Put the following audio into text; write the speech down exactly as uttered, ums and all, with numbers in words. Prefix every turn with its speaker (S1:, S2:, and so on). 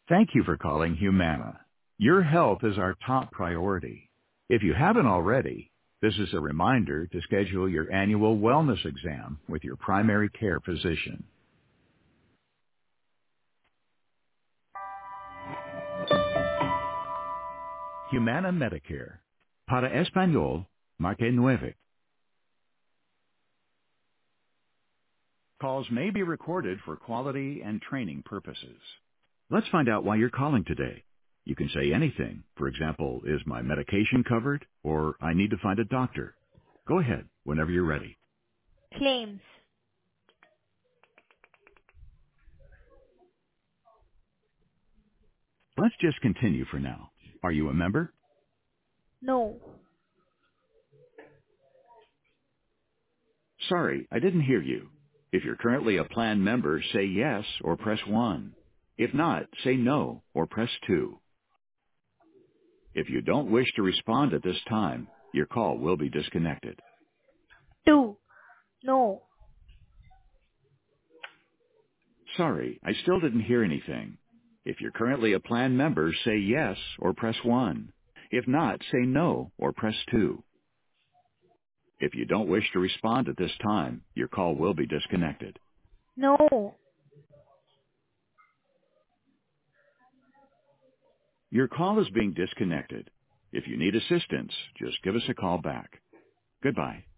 S1: Thank you for calling Humana. Your health is our top priority. If you haven't already, this is a reminder to schedule your annual wellness exam with your primary care physician. Humana Medicare. Para Español, marque nueve. Calls may be recorded for quality and training purposes. Let's find out why you're calling today. You can say anything. For example, is my medication covered? Or I need to find a doctor. Go ahead whenever you're ready.
S2: Claims.
S1: Let's just continue for now. Are you a member?
S2: No.
S1: Sorry, I didn't hear you. If you're currently a plan member, say yes or press one. If not, say no or press two. If you don't wish to respond at this time, your call will be disconnected.
S2: Two. No.
S1: Sorry, I still didn't hear anything. If you're currently a plan member, say yes or press one. If not, say no or press two. If you don't wish to respond at this time, your call will be disconnected.
S2: No.
S1: Your call is being disconnected. If you need assistance, just give us a call back. Goodbye.